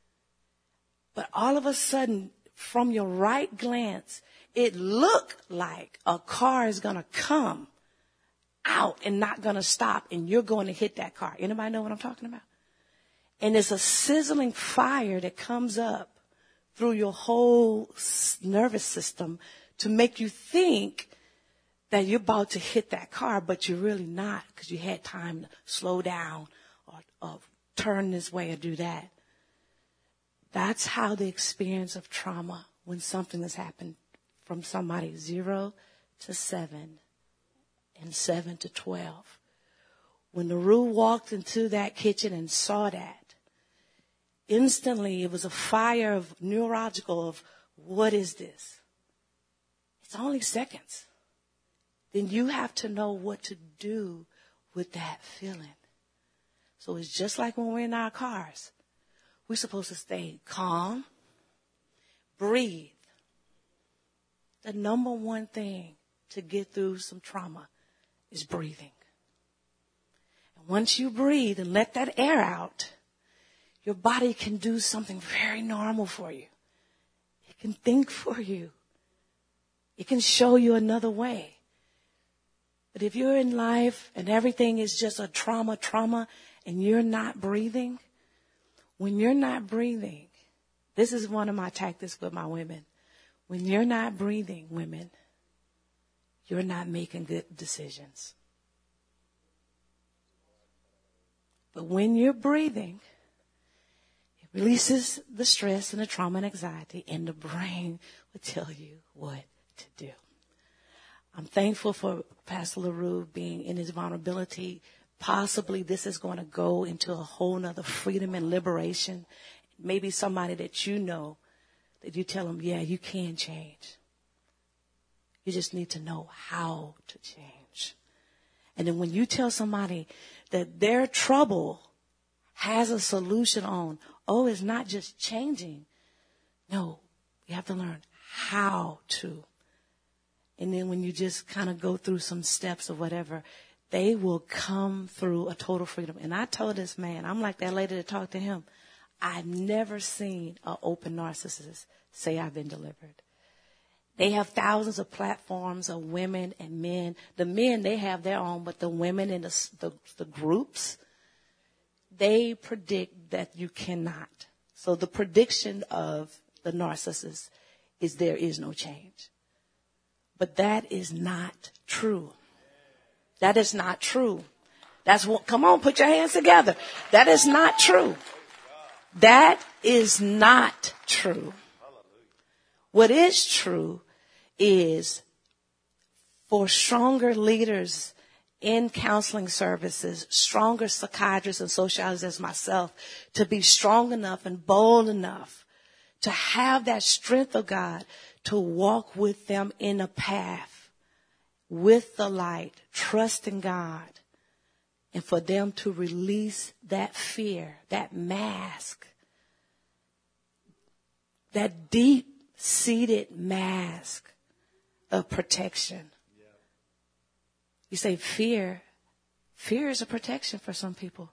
But all of a sudden, from your right glance, it looked like a car is going to come out and not going to stop, and you're going to hit that car. Anybody know what I'm talking about? And it's a sizzling fire that comes up through your whole nervous system to make you think that you're about to hit that car, but you're really not, because you had time to slow down or turn this way or do that. That's how the experience of trauma, when something has happened from somebody 0 to 7 and 7 to 12. When Naru walked into that kitchen and saw that, instantly it was a fire of neurological of, what is this? It's only seconds. Then you have to know what to do with that feeling. So it's just like when we're in our cars. We're supposed to stay calm, breathe. The number one thing to get through some trauma is breathing. And once you breathe and let that air out, your body can do something very normal for you. It can think for you. It can show you another way. But if you're in life and everything is just a trauma, and you're not breathing, when you're not breathing, this is one of my tactics with my women. When you're not breathing, women, you're not making good decisions. But when you're breathing, it releases the stress and the trauma and anxiety, and the brain will tell you what to do. I'm thankful for Pastor LaRue being in his vulnerability. Possibly this is going to go into a whole nother freedom and liberation. Maybe somebody that you know, that you tell them, yeah, you can change. You just need to know how to change. And then when you tell somebody that their trouble has a solution on, oh, it's not just changing. No, you have to learn how to. And then when you just kind of go through some steps or whatever, they will come through a total freedom. And I told this man, I'm like that lady that talked to him. I've never seen an open narcissist say I've been delivered. They have thousands of platforms of women and men. The men, they have their own, but the women in the groups, they predict that you cannot. So the prediction of the narcissist is there is no change. But that is not true. That is not true. That's what, come on, put your hands together. That is not true. That is not true. What is true is for stronger leaders in counseling services, stronger psychiatrists and sociologists as myself, to be strong enough and bold enough to have that strength of God to walk with them in a path with the light, trusting God, and for them to release that fear, that mask, that deep-seated mask of protection. You say fear is a protection for some people.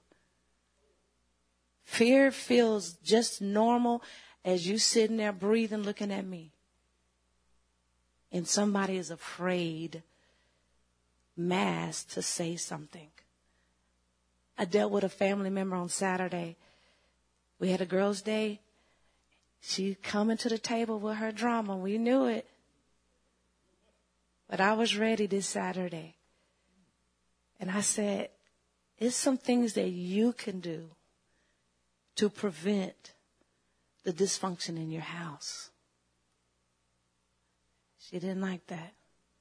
Fear feels just normal as you sitting there breathing, looking at me. And somebody is afraid, masked, to say something. I dealt with a family member on Saturday. We had a girls' day. She coming to the table with her drama. We knew it. But I was ready this Saturday. And I said, it's some things that you can do to prevent the dysfunction in your house. She didn't like that.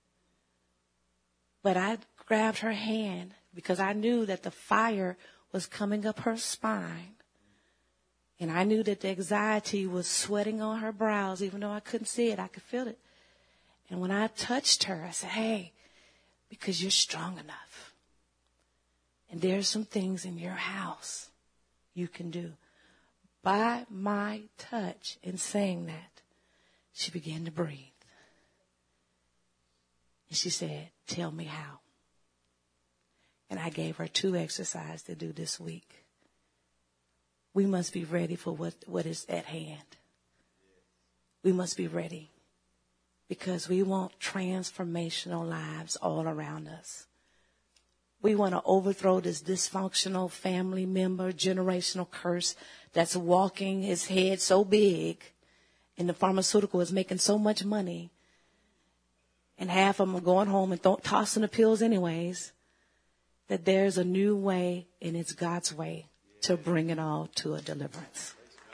But I grabbed her hand because I knew that the fire was coming up her spine. And I knew that the anxiety was sweating on her brows. Even though I couldn't see it, I could feel it. And when I touched her, I said, hey, because you're strong enough. And there's some things in your house you can do. By my touch in saying that, she began to breathe. And she said, tell me how. And I gave her 2 exercises to do this week. We must be ready for what is at hand. We must be ready because we want transformational lives all around us. We want to overthrow this dysfunctional family member, generational curse that's walking his head so big, and the pharmaceutical is making so much money, and half of them are going home and tossing the pills anyways, that there's a new way, and it's God's way to bring it all to a deliverance.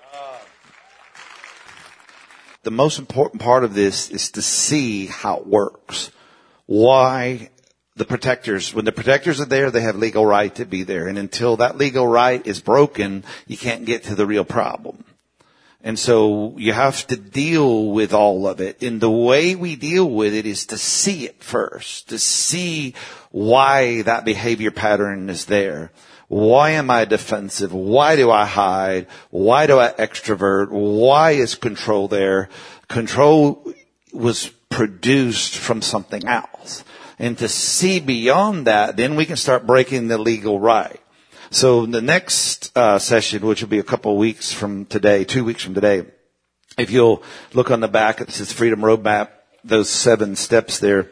The most important part of this is to see how it works. Why the protectors, when the protectors are there, they have legal right to be there. And until that legal right is broken, you can't get to the real problem. And so you have to deal with all of it. And the way we deal with it is to see it first, to see why that behavior pattern is there. Why am I defensive? Why do I hide? Why do I extrovert? Why is control there? Control was produced from something else. And to see beyond that, then we can start breaking the legal right. So the next session, which will be a couple of weeks from today, 2 weeks from today, if you'll look on the back, it says Freedom Roadmap, those 7 steps there.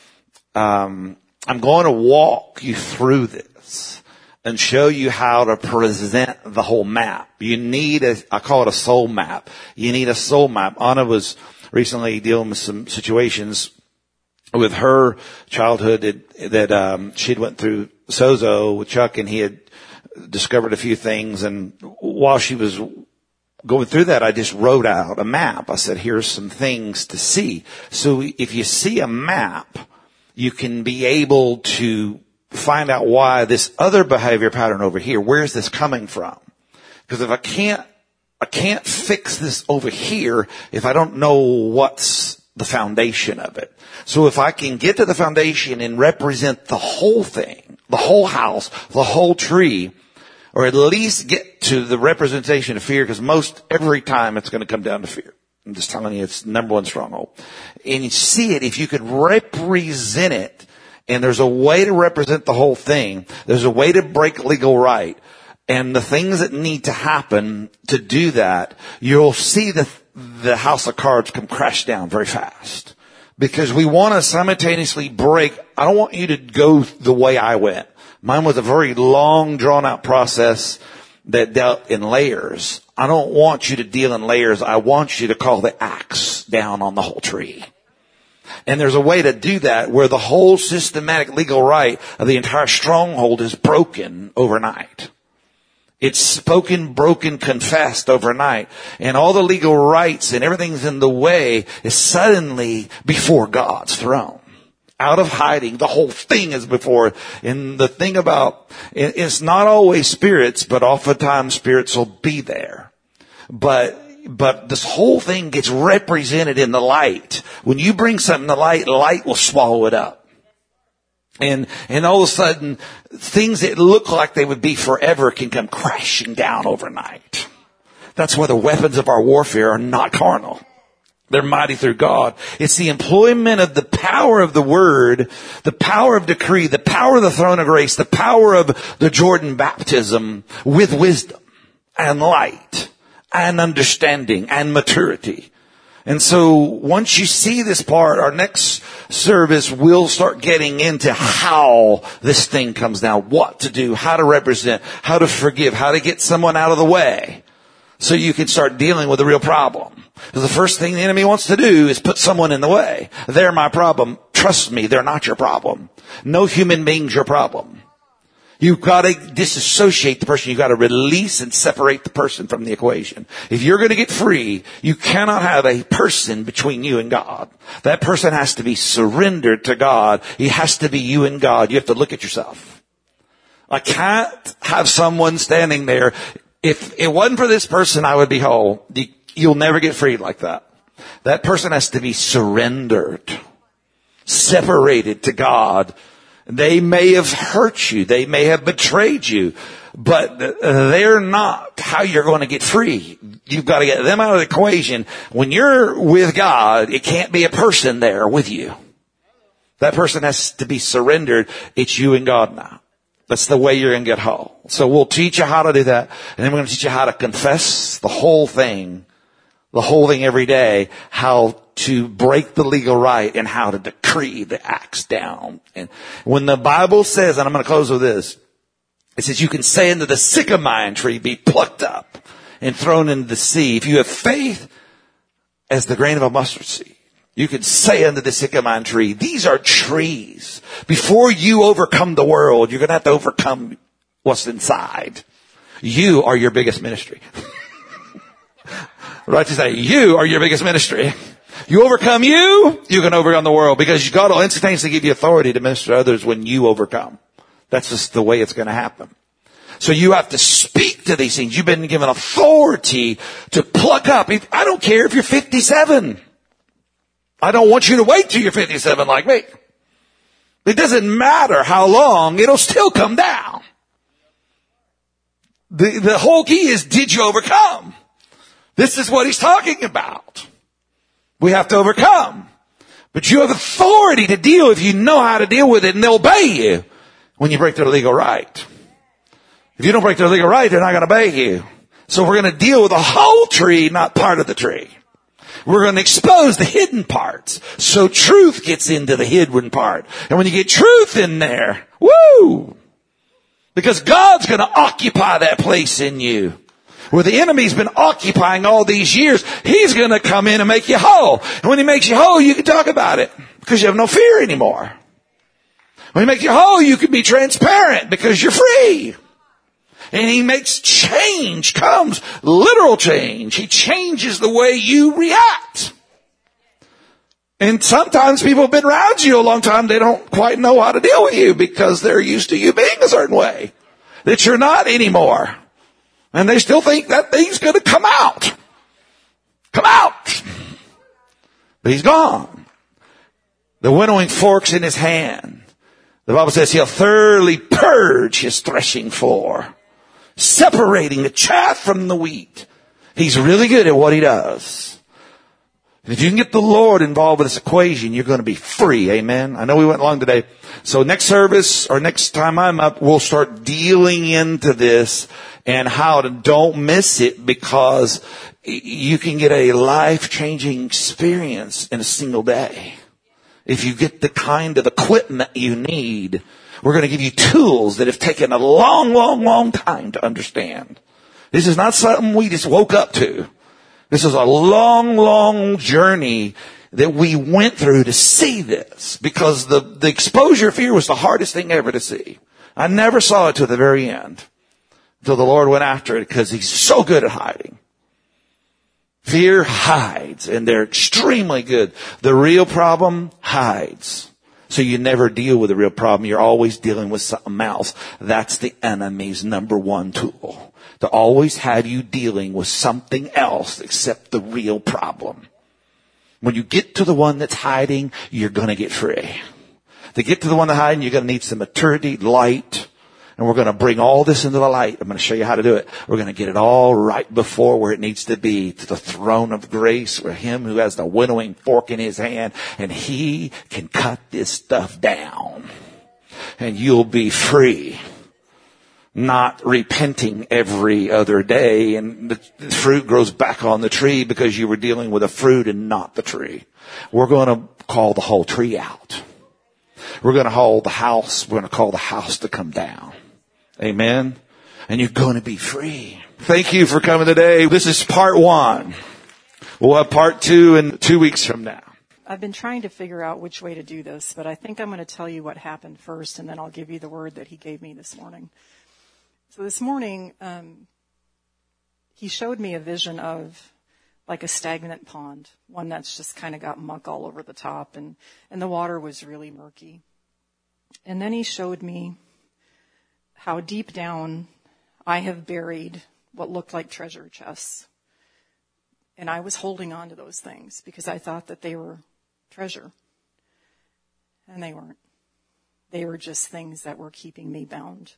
I'm going to walk you through this and show you how to present the whole map. You need I call it a soul map. You need a soul map. Anna was recently dealing with some situations with her childhood that she'd went through Sozo with Chuck, and he had discovered a few things. And while she was going through that, I just wrote out a map. I said, here's some things to see. So if you see a map, you can be able to find out why this other behavior pattern over here, where's this coming from? Because if I can't fix this over here if I don't know what's the foundation of it. So if I can get to the foundation and represent the whole thing, the whole house, the whole tree, or at least get to the representation of fear, because every time it's going to come down to fear. I'm just telling you, it's the number one stronghold. And you see it, if you could represent it, and there's a way to represent the whole thing, there's a way to break legal right, and the things that need to happen to do that, you'll see the house of cards come crash down very fast. Because we want to simultaneously break. I don't want you to go the way I went. Mine was a very long, drawn-out process that dealt in layers. I don't want you to deal in layers. I want you to call the axe down on the whole tree. And there's a way to do that where the whole systematic legal right of the entire stronghold is broken overnight. It's spoken, broken, confessed overnight. And all the legal rights and everything's in the way is suddenly before God's throne. Out of hiding, the whole thing is before. And the thing about, it's not always spirits, but oftentimes spirits will be there. But this whole thing gets represented in the light. When you bring something to light will swallow it up. And all of a sudden, things that look like they would be forever can come crashing down overnight. That's why the weapons of our warfare are not carnal. They're mighty through God. It's the employment of the power of the word, the power of decree, the power of the throne of grace, the power of the Jordan baptism with wisdom and light and understanding and maturity. And so once you see this part, our next service will start getting into how this thing comes down, what to do, how to represent, how to forgive, how to get someone out of the way so you can start dealing with the real problem. Because the first thing the enemy wants to do is put someone in the way. They're my problem. trust me, they're not your problem. No human being's your problem. You've got to disassociate the person. You've got to release and separate the person from the equation. If you're going to get free, you cannot have a person between you and God. That person has to be surrendered to God. He has to be you and God. You have to look at yourself. I can't have someone standing there. If it wasn't for this person, I would be whole. You'll never get freed like that. That person has to be surrendered, separated to God. They may have hurt you. They may have betrayed you, but they're not how you're going to get free. You've got to get them out of the equation. When you're with God, it can't be a person there with you. That person has to be surrendered. It's you and God now. That's the way you're going to get whole. So we'll teach you how to do that. And then we're going to teach you how to confess the whole thing every day, how to break the legal right and how to decree the acts down. And when the Bible says, and I'm going to close with this, it says you can say unto the sycamore tree, be plucked up and thrown into the sea. If you have faith as the grain of a mustard seed, you can say unto the sycamore tree, these are trees. Before you overcome the world, you're going to have to overcome what's inside. You are your biggest ministry. Right to say, you are your biggest ministry. You overcome you can overcome the world, because God will instantaneously give you authority to minister to others when you overcome. That's just the way it's going to happen. So you have to speak to these things. You've been given authority to pluck up. I don't care if you're 57. I don't want you to wait till you're 57 like me. It doesn't matter how long, it'll still come down. The whole key is, did you overcome? This is what he's talking about. We have to overcome. But you have authority to deal if you know how to deal with it, and they'll obey you when you break their legal right. If you don't break their legal right, they're not going to obey you. So we're going to deal with the whole tree, not part of the tree. We're going to expose the hidden parts, so truth gets into the hidden part. And when you get truth in there, woo! Because God's going to occupy that place in you. Where the enemy's been occupying all these years, he's going to come in and make you whole. And when he makes you whole, you can talk about it because you have no fear anymore. When he makes you whole, you can be transparent because you're free. And he makes change comes, literal change. He changes the way you react. And sometimes people have been around you a long time. They don't quite know how to deal with you because they're used to you being a certain way that you're not anymore. And they still think that thing's going to come out. Come out. But he's gone. The winnowing fork's in his hand. The Bible says he'll thoroughly purge his threshing floor, separating the chaff from the wheat. He's really good at what he does. And if you can get the Lord involved with this equation, you're going to be free. Amen. I know we went long today. So next service or next time I'm up, we'll start dealing into this and how to don't miss it, because you can get a life-changing experience in a single day. If you get the kind of equipment you need, we're going to give you tools that have taken a long, long, long time to understand. This is not something we just woke up to. This is a long, long journey that we went through to see this, because the exposure fear was the hardest thing ever to see. I never saw it to the very end until the Lord went after it, because he's so good at hiding. Fear hides, and they're extremely good. The real problem hides. So you never deal with the real problem. You're always dealing with something else. That's the enemy's number one tool. To always have you dealing with something else except the real problem. When you get to the one that's hiding, you're going to get free. To get to the one that's hiding, you're going to need some maturity, light. And we're going to bring all this into the light. I'm going to show you how to do it. We're going to get it all right before where it needs to be, to the throne of grace, where him who has the winnowing fork in his hand, and he can cut this stuff down. And you'll be free. Not repenting every other day, and the fruit grows back on the tree because you were dealing with a fruit and not the tree. We're going to call the whole tree out. We're going to hold the house. We're going to call the house to come down. Amen. And you're going to be free. Thank you for coming today. This is part 1. We'll have part 2 in 2 weeks from now. I've been trying to figure out which way to do this, but I think I'm going to tell you what happened first, and then I'll give you the word that he gave me this morning. So this morning, he showed me a vision of like a stagnant pond, one that's just kind of got muck all over the top, and the water was really murky. And then he showed me how deep down I have buried what looked like treasure chests. And I was holding on to those things because I thought that they were treasure. And they weren't. They were just things that were keeping me bound.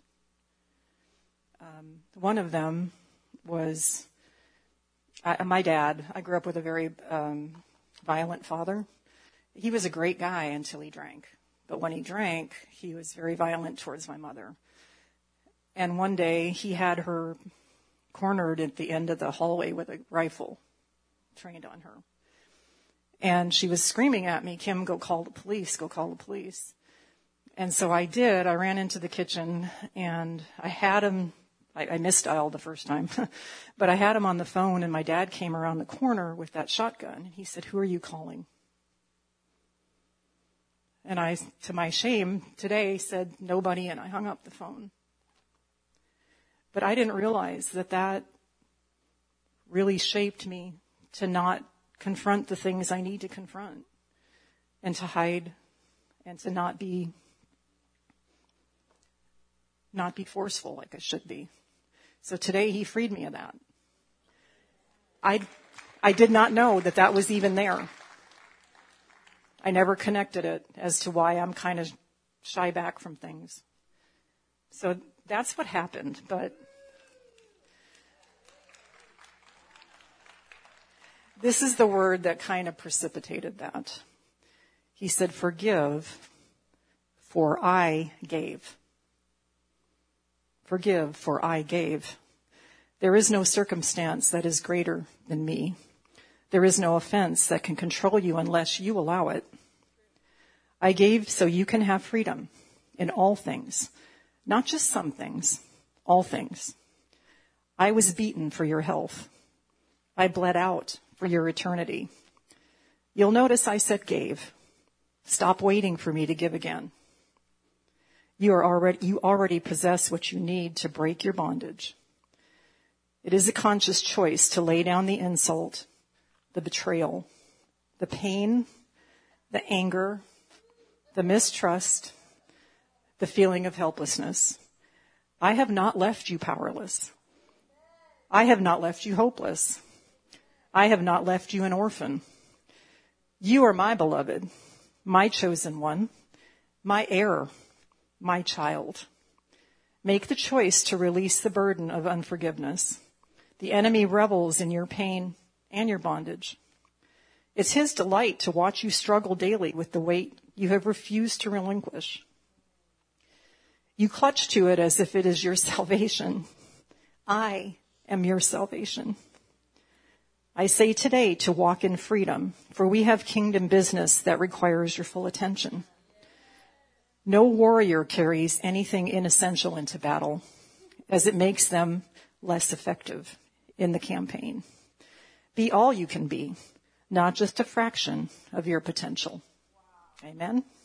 One of them was my dad. I grew up with a very violent father. He was a great guy until he drank. But when he drank, he was very violent towards my mother. And one day he had her cornered at the end of the hallway with a rifle trained on her. And she was screaming at me, "Kim, go call the police, go call the police." And so I did. I ran into the kitchen and I had him, I misdialed the first time, but I had him on the phone, and my dad came around the corner with that shotgun. And he said, "Who are you calling?" And I, to my shame, today said, "Nobody," and I hung up the phone. But I didn't realize that really shaped me to not confront the things I need to confront, and to hide, and to not be forceful like I should be. So today he freed me of that. I did not know that was even there. I never connected it as to why I'm kind of shy back from things. So that's what happened, but this is the word that kind of precipitated that. He said, "Forgive, for I gave." Forgive, for I gave. There is no circumstance that is greater than me. There is no offense that can control you unless you allow it. I gave so you can have freedom in all things, not just some things, all things. I was beaten for your health. I bled out for your eternity. You'll notice I said gave. Stop waiting for me to give again. You already possess what you need to break your bondage. It is a conscious choice to lay down the insult, the betrayal, the pain, the anger, the mistrust, the feeling of helplessness. I have not left you powerless. I have not left you hopeless. I have not left you an orphan. You are my beloved, my chosen one, my heir, my child. Make the choice to release the burden of unforgiveness. The enemy revels in your pain and your bondage. It's his delight to watch you struggle daily with the weight you have refused to relinquish. You clutch to it as if it is your salvation. I am your salvation. I say today to walk in freedom, for we have kingdom business that requires your full attention. No warrior carries anything inessential into battle, as it makes them less effective in the campaign. Be all you can be, not just a fraction of your potential. Amen.